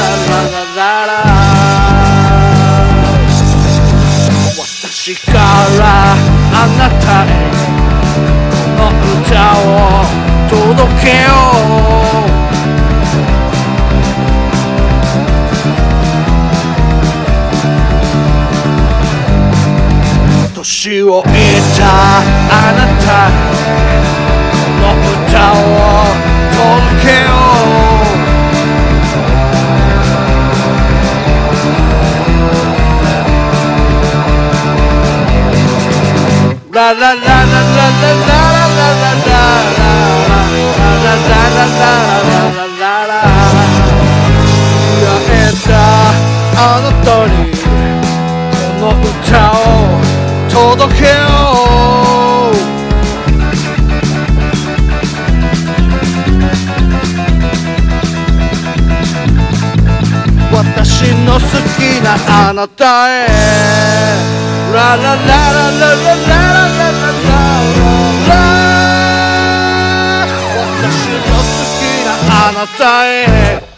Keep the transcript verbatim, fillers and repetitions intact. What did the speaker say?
ララ私からあなたへこの歌を届けよう年をいたあなたへこの歌を届けようラララララララララララララ会えたあなたにこの歌を届けよう私の好きなあなたへラララララララララ私の好きなあなたへ